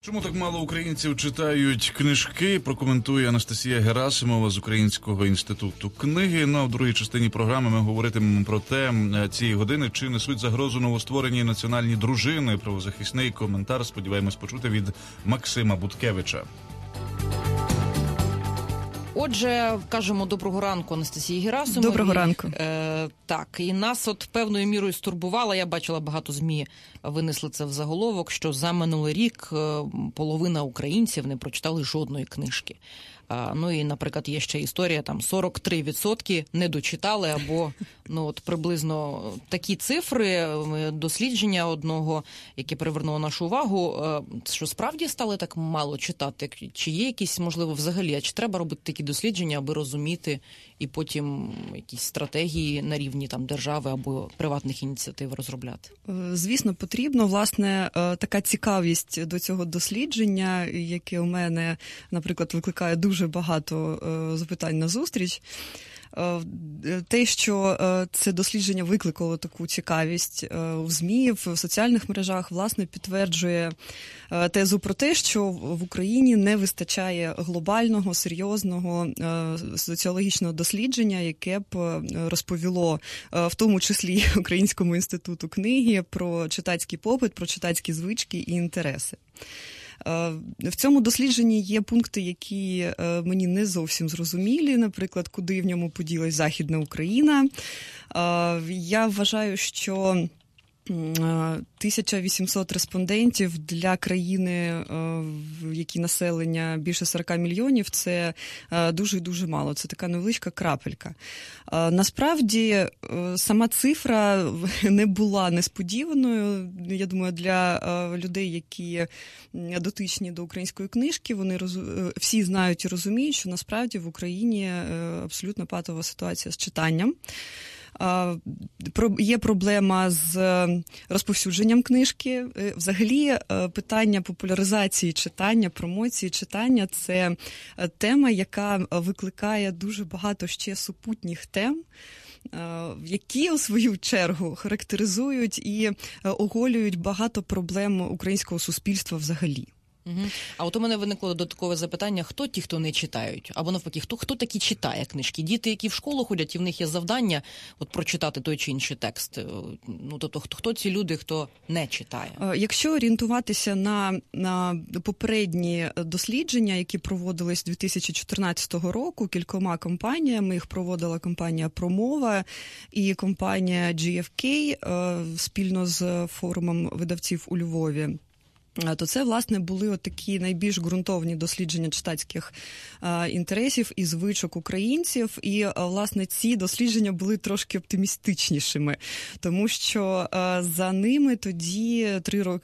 Чому так мало українців читають книжки, прокоментує Анастасія Герасимова з Українського інституту книги. Ну, а в другій частині програми ми говоритимемо про те, цієї години, чи несуть загрозу новостворені національні дружини. Правозахисний коментар, сподіваємось почути від Максима Буткевича. Отже, кажемо доброго ранку Анастасії Герасимовій. Доброго ранку. Так, і нас от певною мірою стурбувало, я бачила, багато ЗМІ винесли це в заголовок, що за минулий рік половина українців не прочитали жодної книжки. Ну і, наприклад, є ще історія, там 43% не дочитали, або приблизно такі цифри, дослідження одного, яке привернуло нашу увагу, що справді стали так мало читати? Чи є якісь, можливо, взагалі, а чи треба робити такі дослідження, аби розуміти і потім якісь стратегії на рівні там держави або приватних ініціатив розробляти? Звісно, потрібно. Власне, така цікавість до цього дослідження, яке у мене, наприклад, викликає дуже багато запитань на зустріч. Те, що це дослідження викликало таку цікавість в ЗМІ, в соціальних мережах, власне, підтверджує тезу про те, що в Україні не вистачає глобального, серйозного соціологічного дослідження, яке б розповіло, в тому числі Українському інституту книги, про читацький попит, про читацькі звички і інтереси. В цьому дослідженні є пункти, які мені не зовсім зрозумілі, наприклад, куди в ньому поділась Західна Україна. Я вважаю, що 1800 респондентів для країни, в якій населення більше 40 мільйонів, це дуже-дуже мало. Це така невеличка крапелька. Насправді, сама цифра не була несподіваною. Я думаю, для людей, які дотичні до української книжки, вони всі знають і розуміють, що насправді в Україні абсолютно патова ситуація з читанням. Є проблема з розповсюдженням книжки. Взагалі, питання популяризації читання, промоції читання – це тема, яка викликає дуже багато ще супутніх тем, які, у свою чергу, характеризують і оголюють багато проблем українського суспільства взагалі. А от у мене виникло додаткове запитання, хто ті, хто не читають? Або навпаки, хто такі читає книжки? Діти, які в школу ходять, і в них є завдання прочитати той чи інший текст. Тобто, хто ці люди, хто не читає? Якщо орієнтуватися на попередні дослідження, які проводились 2014 року кількома компаніями, їх проводила компанія «Промова» і компанія GfK спільно з форумом видавців у Львові, то це, власне, були такі найбільш ґрунтовні дослідження читацьких інтересів і звичок українців. І, власне, ці дослідження були трошки оптимістичнішими, тому що за ними тоді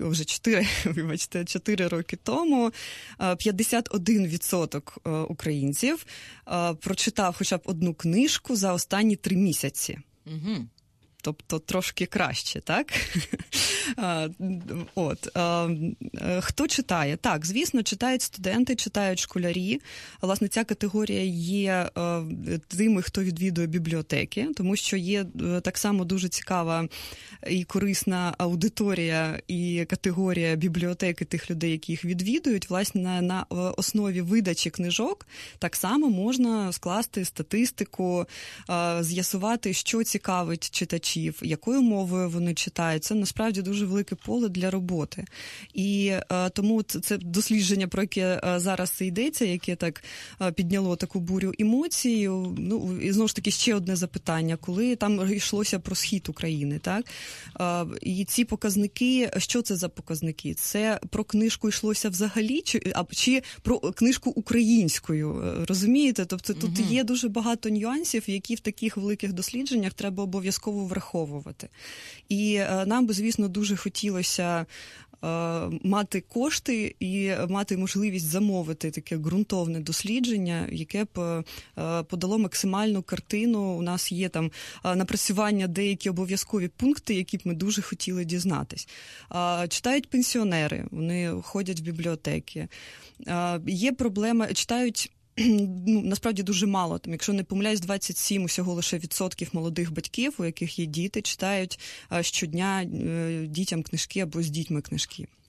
4 роки тому 51% українців прочитав хоча б одну книжку за останні 3 місяці. Угу. Тобто трошки краще, так? Хто читає? Так, звісно, читають студенти, читають школярі. Власне, ця категорія є тими, хто відвідує бібліотеки, тому що є так само дуже цікава і корисна аудиторія і категорія бібліотеки тих людей, які їх відвідують. Власне, на основі видачі книжок так само можна скласти статистику, з'ясувати, що цікавить читачів, якою мовою вони читають. Це, насправді, дуже велике поле для роботи. І тому це дослідження, про яке зараз йдеться, яке так підняло таку бурю емоцій. І знову ж таки ще одне запитання, коли там йшлося про схід України, так? І ці показники, що це за показники? Це про книжку йшлося взагалі, чи про книжку українською, розумієте? Тобто тут є дуже багато нюансів, які в таких великих дослідженнях треба обов'язково враховувати. І нам би, звісно, дуже хотілося мати кошти і мати можливість замовити таке ґрунтовне дослідження, яке б подало максимальну картину. У нас є там напрацювання деякі обов'язкові пункти, які б ми дуже хотіли дізнатись. Читають пенсіонери, вони ходять в бібліотеки. Є проблема, читають насправді дуже мало. Там, якщо не помиляюсь, 27 усього лише відсотків молодих батьків, у яких є діти, читають щодня дітям книжки або з дітьми книжки.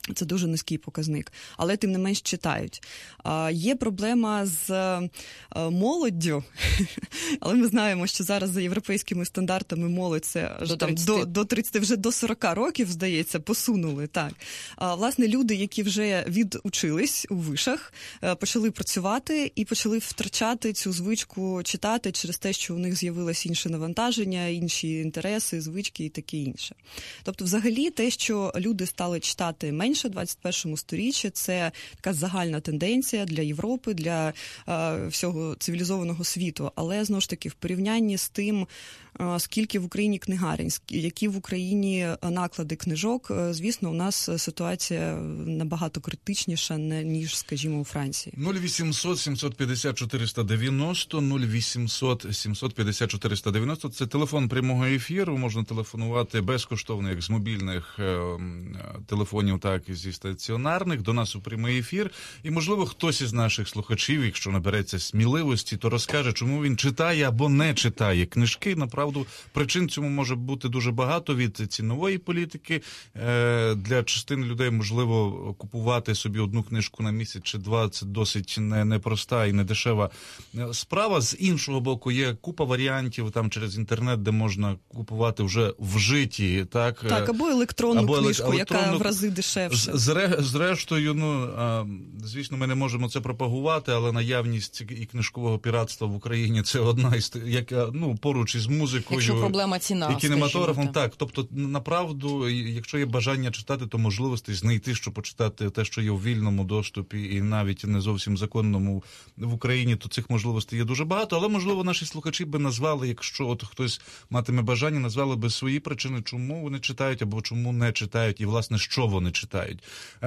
Це дуже низький показник, але тим не менш читають. Є проблема з молоддю, але ми знаємо, що зараз за європейськими стандартами молодь це до 30, вже до 40 років, здається, посунули. Так. Власне, люди, які вже відучились у вишах, почали працювати і почали втрачати цю звичку читати через те, що у них з'явилось інше навантаження, інші інтереси, звички і таке інше. Тобто, взагалі, те, що люди стали читати менше в 21 сторіччі, це така загальна тенденція для Європи, для всього цивілізованого світу. Але, знову ж таки, в порівнянні з тим, скільки в Україні книгарень, які в Україні наклади книжок, звісно, у нас ситуація набагато критичніша, ніж, скажімо, у Франції. 0800 750 490, 0800 750 490 – це телефон прямого ефіру, можна телефонувати безкоштовно, як з мобільних телефонів, так і зі стаціонарних, до нас у прямий ефір. І, можливо, хтось із наших слухачів, якщо набереться сміливості, то розкаже, чому він читає або не читає книжки. Направду, причин цьому може бути дуже багато, від цінової політики. Для частини людей, можливо, купувати собі одну книжку на місяць чи два – це досить непроста і недешева справа. З іншого боку, є купа варіантів там через інтернет, де можна купувати вже вжиті. Так, або електронну книжку, яка в рази дешевше. Зрештою, звісно, ми не можемо це пропагувати, але наявність і книжкового піратства в Україні – це одна із, поруч із музикою. Якщо проблема ціна, і кінематографом, так. Тобто, направду, якщо є бажання читати, то можливості знайти, що почитати те, що є у вільному доступі і навіть не зовсім законному в Україні, то цих можливостей є дуже багато. Але, можливо, наші слухачі би назвали, якщо от хтось матиме бажання, назвали би свої причини, чому вони читають або чому не читають, і, власне, що вони читають.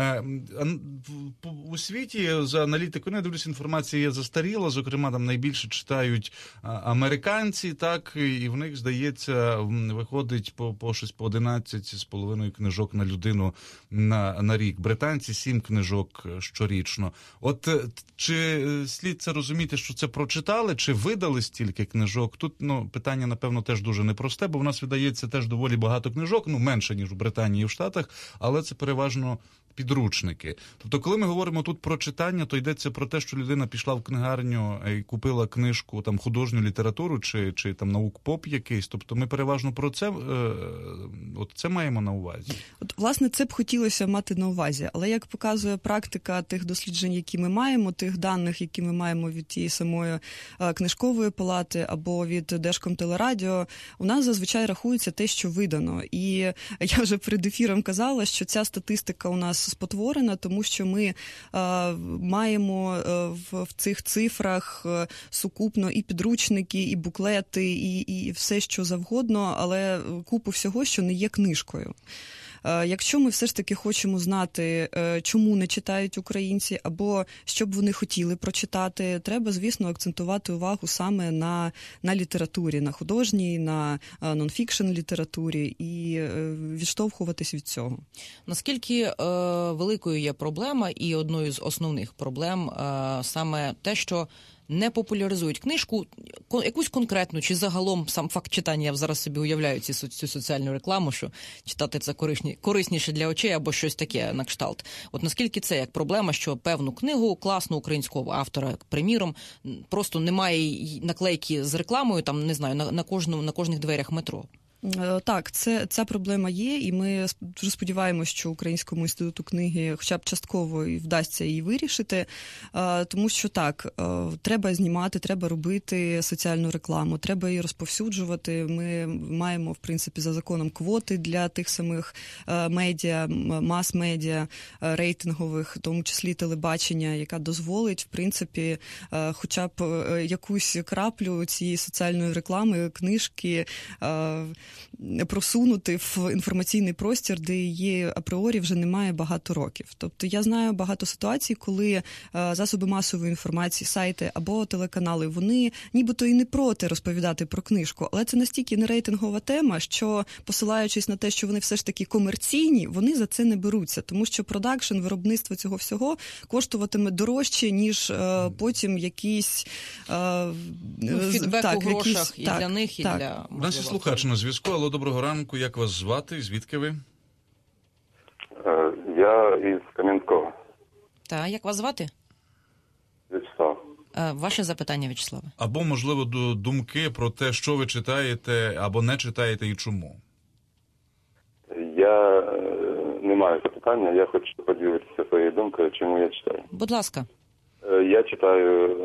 У світі, за аналітикою, я дивлюсь, інформація є застаріла, зокрема, там найбільше читають американці, так, і в них, здається, виходить по 11,5 книжок на людину на рік. Британці 7 книжок щорічно. От чи слід це розуміти, що це прочитали, чи видали стільки книжок? Тут, питання, напевно, теж дуже непросте, бо в нас видається теж доволі багато книжок, менше, ніж в Британії і в Штатах, але це переважно підручники. Тобто, коли ми говоримо тут про читання, то йдеться про те, що людина пішла в книгарню і купила книжку, там, художню літературу чи там наук-поп якийсь. Тобто, ми переважно про це, це маємо на увазі. Власне, це б хотілося мати на увазі. Але, як показує практика тих досліджень, які ми маємо, тих даних, які ми маємо від тієї самої книжкової палати або від Держкомтелерадіо, у нас зазвичай рахується те, що видано. І я вже перед ефіром казала, що ця статистика у нас спотворена, тому що ми маємо в цих цифрах сукупно і підручники, і буклети, і все, що завгодно, але купу всього, що не є книжкою. Якщо ми все ж таки хочемо знати, чому не читають українці, або що б вони хотіли прочитати, треба, звісно, акцентувати увагу саме на літературі, на художній, на нон-фікшн літературі і відштовхуватись від цього. Наскільки великою є проблема і одною з основних проблем саме те, що не популяризують книжку, якусь конкретну, чи загалом сам факт читання, я зараз собі уявляю цю соціальну рекламу, що читати це корисніше для очей або щось таке на кшталт. От наскільки це як проблема, що певну книгу класну українського автора, приміром, просто немає наклейки з рекламою, там, не знаю, на кожних дверях метро? Так, ця проблема є, і ми дуже сподіваємося, що Українському інституту книги хоча б частково і вдасться її вирішити, тому що так, треба знімати, треба робити соціальну рекламу, треба її розповсюджувати. Ми маємо, в принципі, за законом квоти для тих самих медіа, мас-медіа, рейтингових, в тому числі телебачення, яка дозволить, в принципі, хоча б якусь краплю цієї соціальної реклами, книжки просунути в інформаційний простір, де її апріорі вже немає багато років. Тобто я знаю багато ситуацій, коли засоби масової інформації, сайти або телеканали, вони нібито і не проти розповідати про книжку, але це настільки не рейтингова тема, що, посилаючись на те, що вони все ж таки комерційні, вони за це не беруться, тому що продакшн, виробництво цього всього коштуватиме дорожче, ніж потім якийсь фідбек у грошах і для них, і для... У нас є слухач на зв'язку. Алло, доброго ранку. Як вас звати? Звідки ви? Я із Кам'янського. Так, як вас звати? Вячеслав. Ваше запитання, Вячеславе. Або, можливо, думки про те, що ви читаєте, або не читаєте і чому. Я не маю запитання, я хочу поділитися своєю думкою, чому я читаю. Будь ласка. Я читаю,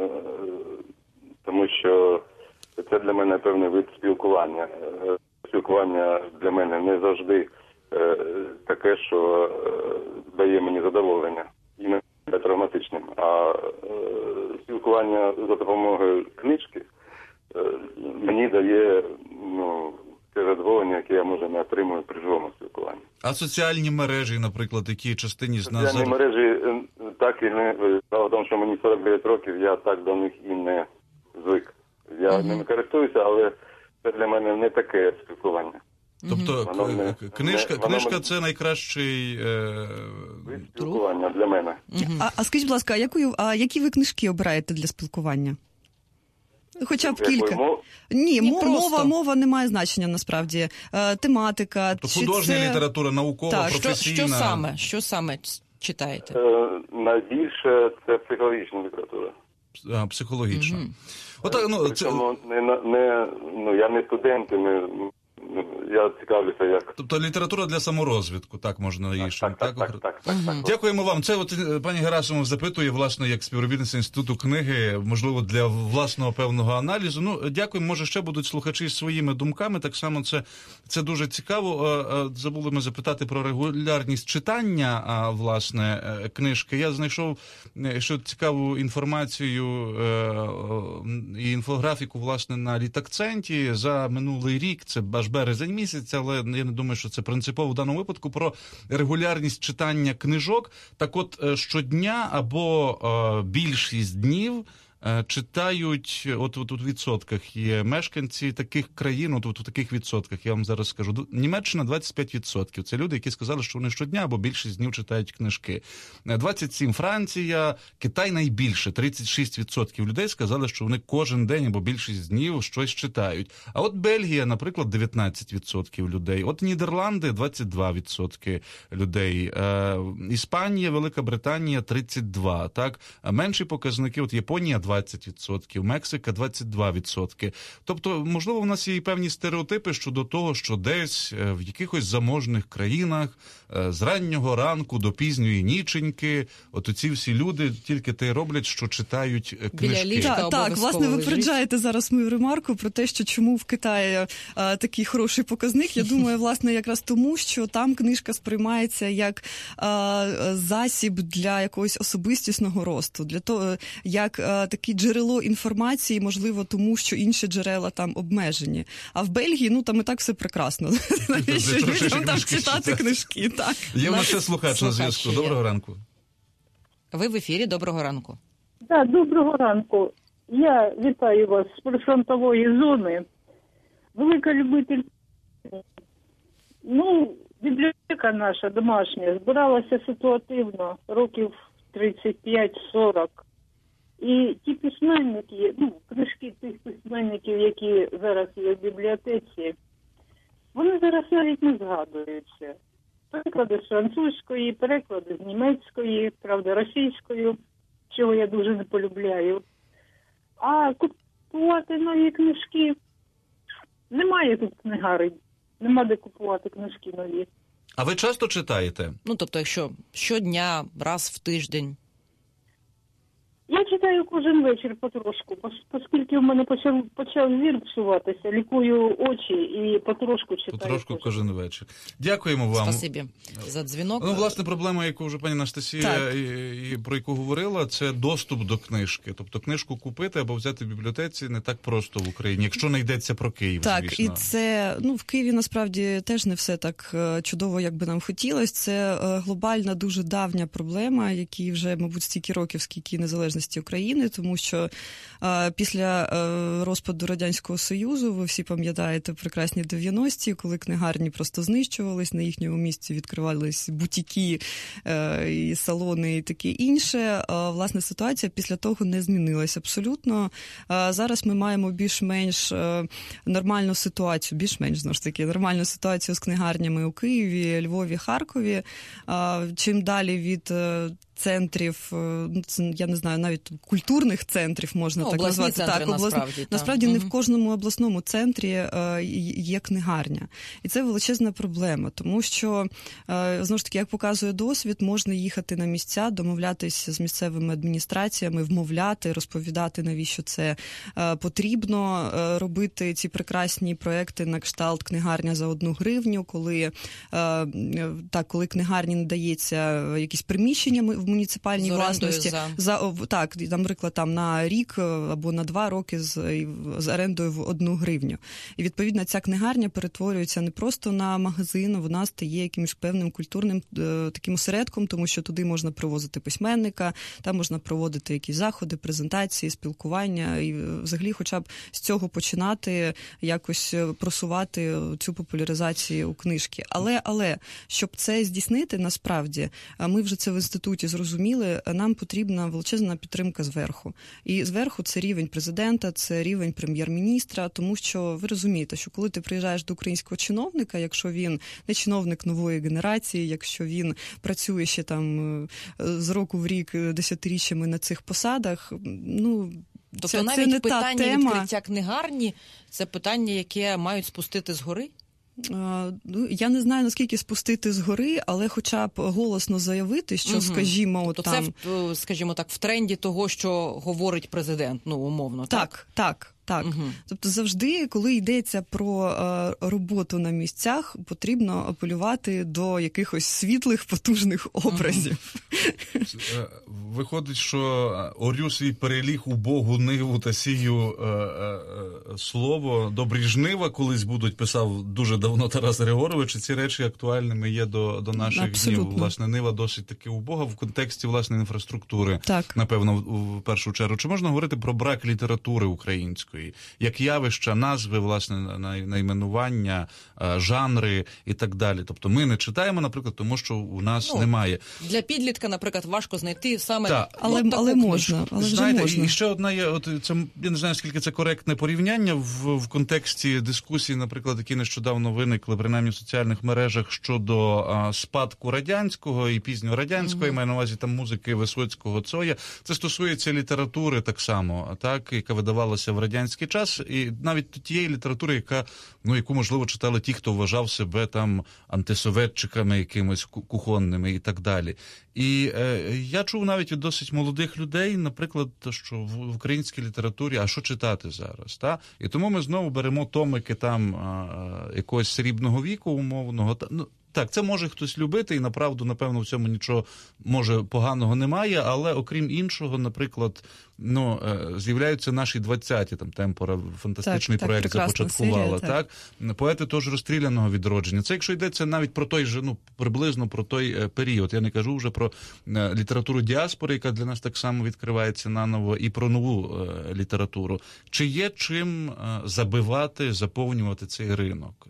тому що це для мене певний вид спілкування. Спілкування для мене не завжди таке, що дає мені задоволення, і не травматичним. А спілкування за допомогою книжки мені дає те задоволення, яке я, може, не отримую при живому спілкуванні. А соціальні мережі, наприклад, які частині з нас... Соціальні мережі так і не... Справа в тому, що мені 49 років, я так до них і не звик. Я ними користуюся, але це для мене не таке спілкування. Тобто книжка – це найкращий... спілкування для мене. А скажіть, будь ласка, які ви книжки обираєте для спілкування? Хоча б кілька. Ні, мова не має значення, насправді. Тематика. Тобто художня література, наукова, так. професійна. Що саме читаєте? Найбільше це психологічна література. Психологічна. Причому я не студент, я цікавлюся як... Тобто література для саморозвитку, так можна її. Так. Дякуємо вам. Це пані Герасимов запитує, власне, як співробітниця Інституту книги, можливо, для власного певного аналізу. Дякуємо, може, ще будуть слухачі з своїми думками, так само це дуже цікаво. Забули ми запитати про регулярність читання, власне, книжки. Я знайшов ще цікаву інформацію і інфографіку, власне, на Літакценті за минулий рік, це аж березень місяць, але я не думаю, що це принципово в даному випадку, про регулярність читання книжок. Так от, щодня або більшість днів читають, от у відсотках є мешканці таких країн, от у таких відсотках, я вам зараз скажу. Німеччина 25%. Це люди, які сказали, що вони щодня або більшість днів читають книжки. 27% Франція, Китай найбільше, 36% людей сказали, що вони кожен день або більшість днів щось читають. А от Бельгія, наприклад, 19% людей. От Нідерланди 22% людей. Іспанія, Велика Британія 32%. Так? А менші показники, от Японія 20%, Мексика 22%. Тобто, можливо, в нас є і певні стереотипи щодо того, що десь в якихось заможних країнах з раннього ранку до пізньої ніченьки, от оці всі люди тільки те роблять, що читають книжки. Так, власне, ви випереджаєте зараз мою ремарку про те, що чому в Китаї такий хороший показник. Я думаю, власне, якраз тому, що там книжка сприймається як засіб для якогось особистісного росту, для того, як таке джерело інформації, можливо, тому, що інші джерела там обмежені. А в Бельгії, там і так все прекрасно. Навіщо людям там читати книжки? Так. Є в нас ще слухач на зв'язку. Доброго ранку. Ви в ефірі. Доброго ранку. Так, доброго ранку. Я вітаю вас з прифронтової зони. Велика любитель. Бібліотека наша домашня збиралася ситуативно років 35-40. І ті письменники, книжки тих письменників, які зараз є в бібліотеці, вони зараз навіть не згадуються. Переклади з французької, переклади з німецької, правда, російською, чого я дуже не полюбляю. А купувати нові книжки немає тут книгарень, нема де купувати книжки нові. А ви часто читаєте? Тобто, якщо щодня, раз в тиждень? Я читаю кожен вечір потрошку, оскільки в мене почав зір псуватися, лікую очі і потрошку читаю. Потрошку кожен вечір. Дякуємо вам. Спасибі за дзвінок. Власне, проблема, яку вже пані Анастасія, і про яку говорила, це доступ до книжки. Тобто книжку купити або взяти в бібліотеці не так просто в Україні, якщо не йдеться про Київ, так, звісно. Так, і це, в Києві насправді теж не все так чудово, як би нам хотілося. Це глобальна, дуже давня проблема, якій вже, мабуть, стільки років, скільки незалежності України України, тому що після розпаду Радянського Союзу, ви всі пам'ятаєте прекрасні 90-ті, коли книгарні просто знищувались, на їхньому місці відкривались бутіки і салони і таке інше. Власне, ситуація після того не змінилась абсолютно. Зараз ми маємо більш-менш нормальну ситуацію, нормальну ситуацію з книгарнями у Києві, Львові, Харкові. Чим далі від центрів, я не знаю, навіть культурних центрів можна так назвати. Центри, насправді не в кожному обласному центрі є книгарня. І це величезна проблема, тому що, знову ж таки, як показує досвід, можна їхати на місця, домовлятися з місцевими адміністраціями, вмовляти, розповідати, навіщо це потрібно, робити ці прекрасні проекти на кшталт книгарня за 1 гривню, коли книгарні надається якісь приміщення в муніципальній власності, наприклад, на рік або на 2 роки з орендою в 1 гривню. І, відповідно, ця книгарня перетворюється не просто на магазин, вона стає якимось певним культурним таким осередком, тому що туди можна привозити письменника, там можна проводити якісь заходи, презентації, спілкування, і взагалі хоча б з цього починати якось просувати цю популяризацію у книжки. Але, щоб це здійснити, насправді, ми вже це в інституті зрозуміли, нам потрібна величезна підтримка зверху. І зверху це рівень президента, це рівень прем'єр-міністра, тому що ви розумієте, що коли ти приїжджаєш до українського чиновника, якщо він не чиновник нової генерації, якщо він працює ще там з року в рік 10-річчями на цих посадах, тобто навіть не питання відкриття книгарні – це питання, яке мають спустити згори? Я не знаю, наскільки спустити згори, але хоча б голосно заявити, що, скажімо, тобто це, скажімо так, в тренді того, що говорить президент, умовно, так? Так. Тобто завжди, коли йдеться про роботу на місцях, потрібно апелювати до якихось світлих, потужних образів. Виходить, що орю свій переліг у Богу ниву та сію слово. Добрі жнива колись будуть, писав дуже давно Тарас Григорович, і ці речі актуальними є до наших Абсолютно. днів. Власне, нива досить таки убога в контексті, власне, інфраструктури, напевно, в першу чергу. Чи можна говорити про брак літератури української? Як явища, назви, власне, найменування, жанри і так далі. Тобто ми не читаємо, наприклад, тому що у нас немає. Для підлітка, наприклад, важко знайти саме але можна. І ще одна є, я не знаю, скільки це коректне порівняння в контексті дискусії, наприклад, які нещодавно виникли, принаймні в соціальних мережах, щодо спадку радянського і пізньорадянського, я маю на увазі там музики Висоцького, Цоя. Це стосується літератури так само, яка видавалася в радянський час, і навіть тієї літератури, яку, можливо, читали ті, хто вважав себе там антисоветчиками якимось кухонними і так далі. І я чув навіть від досить молодих людей, наприклад, що в українській літературі, а що читати зараз? І тому ми знову беремо томики там якогось срібного віку умовного. Так, це може хтось любити, і направду, напевно, в цьому нічого, може, поганого немає, але, окрім іншого, наприклад, з'являються наші 20-ті, там, Темпора, фантастичний проект започаткувала, серія, поети теж розстріляного відродження. Це якщо йдеться навіть про той же, приблизно про той період. Я не кажу вже про літературу діаспори, яка для нас так само відкривається наново, і про нову літературу. Чи є чим забивати, заповнювати цей ринок?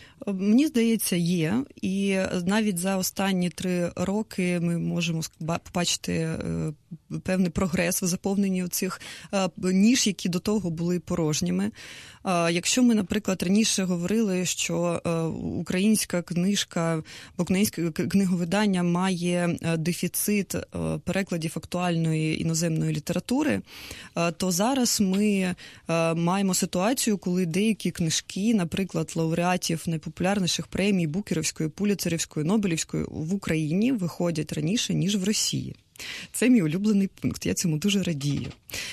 Мені здається, є. І навіть за останні 3 роки ми можемо побачити певний прогрес в заповненні цих ніш, які до того були порожніми. Якщо ми, наприклад, раніше говорили, що українська книжка, українське книговидання має дефіцит перекладів актуальної іноземної літератури, то зараз ми маємо ситуацію, коли деякі книжки, наприклад, лауреатів найпопулярніших премій Букерівської, Пуліцерівської, Нобелівської в Україні виходять раніше, ніж в Росії. Це мій улюблений пункт, я цьому дуже радію.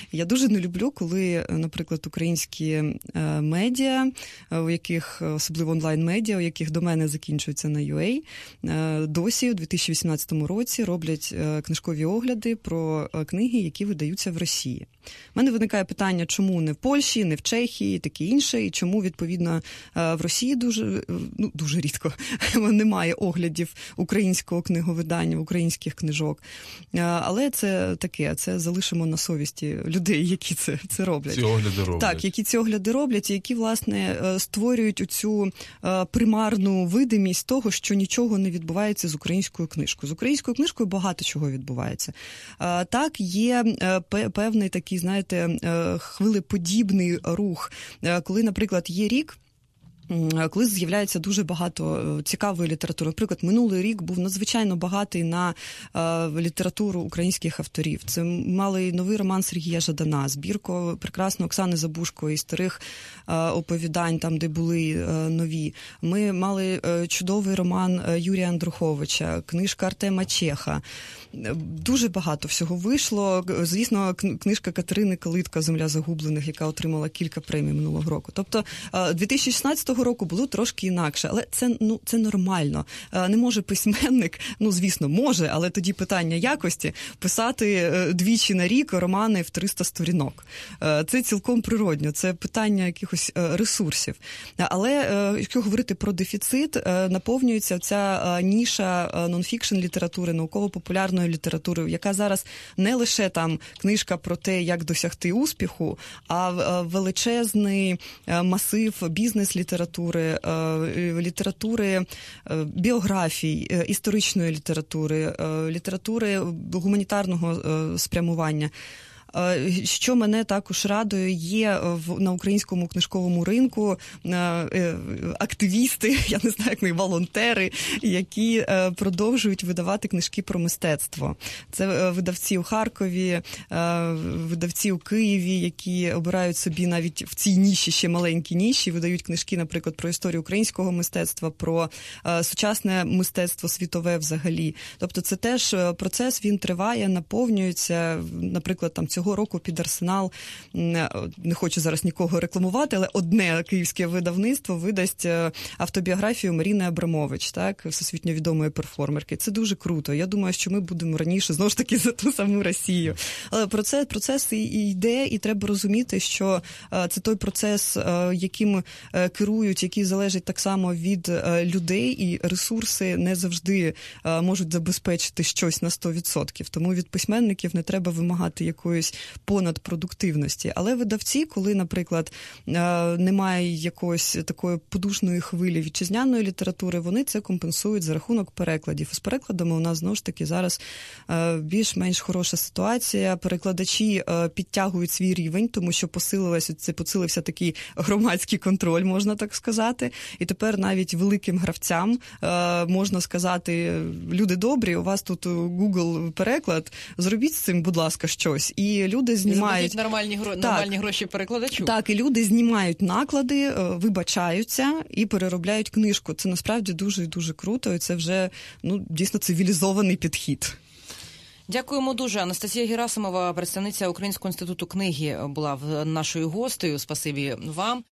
Я дуже не люблю, коли, наприклад, українські медіа, у яких, особливо онлайн-медіа, у яких домени закінчуються на UA, досі у 2018 році роблять книжкові огляди про книги, які видаються в Росії. У мене виникає питання, чому не в Польщі, не в Чехії, таке інше, і чому, відповідно, в Росії дуже рідко немає оглядів українського книговидання, українських книжок. Але це таке, це залишимо на совісті людей, які це роблять. Ці огляди роблять. Так, які ці огляди роблять, і які, власне, створюють оцю примарну видимість того, що нічого не відбувається з українською книжкою. З українською книжкою багато чого відбувається. Так, є певний такий, знаєте, хвилеподібний рух, коли, наприклад, є рік, коли з'являється дуже багато цікавої літератури. Наприклад, минулий рік був надзвичайно багатий на літературу українських авторів. Це мали новий роман Сергія Жадана, збірку прекрасної Оксани Забушко і старих оповідань, там, де були нові. Ми мали чудовий роман Юрія Андруховича, книжка Артема Чеха. Дуже багато всього вийшло. Звісно, книжка Катерини Калитко «Земля загублених», яка отримала кілька премій минулого року. Тобто 2016 року було трошки інакше, але це нормально. Не може письменник, звісно, може, але тоді питання якості, писати двічі на рік романи в 300 сторінок. Це цілком природньо, це питання якихось ресурсів. Але якщо говорити про дефіцит, наповнюється ця ніша нонфікшн літератури, науково-популярної літератури, яка зараз не лише там книжка про те, як досягти успіху, а величезний масив бізнес-літератури, біографій, історичної літератури гуманітарного спрямування. Що мене також радує, є на українському книжковому ринку активісти, я не знаю, як не волонтери, які продовжують видавати книжки про мистецтво. Це видавці у Харкові, видавці у Києві, які обирають собі навіть в цій ніші, ще маленькій ніші, видають книжки, наприклад, про історію українського мистецтва, про сучасне мистецтво світове взагалі. Тобто це теж процес, він триває, наповнюється, наприклад, там цього року під Арсенал, не хочу зараз нікого рекламувати, але одне київське видавництво видасть автобіографію Маріни Абрамович, так, всесвітньо відомої перформерки. Це дуже круто. Я думаю, що ми будемо раніше, знову ж таки, за ту саму Росію. Але процес і йде, і треба розуміти, що це той процес, яким керують, який залежить так само від людей, і ресурси не завжди можуть забезпечити щось на 100%. Тому від письменників не треба вимагати якоїсь понадпродуктивності. Але видавці, коли, наприклад, немає якоїсь такої подушної хвилі вітчизняної літератури, вони це компенсують за рахунок перекладів. З перекладами у нас, знову ж таки, зараз більш-менш хороша ситуація. Перекладачі підтягують свій рівень, тому що посилився такий громадський контроль, можна так сказати. І тепер навіть великим гравцям можна сказати: люди добрі, у вас тут Google переклад, зробіть з цим, будь ласка, щось. І люди знімають... І нормальні гроші перекладачу. Так, і люди знімають наклади, вибачаються і переробляють книжку. Це насправді дуже і дуже круто, і це вже, дійсно цивілізований підхід. Дякуємо дуже. Анастасія Герасимова, представниця Українського інституту книги, була нашою гостею. Спасибі вам.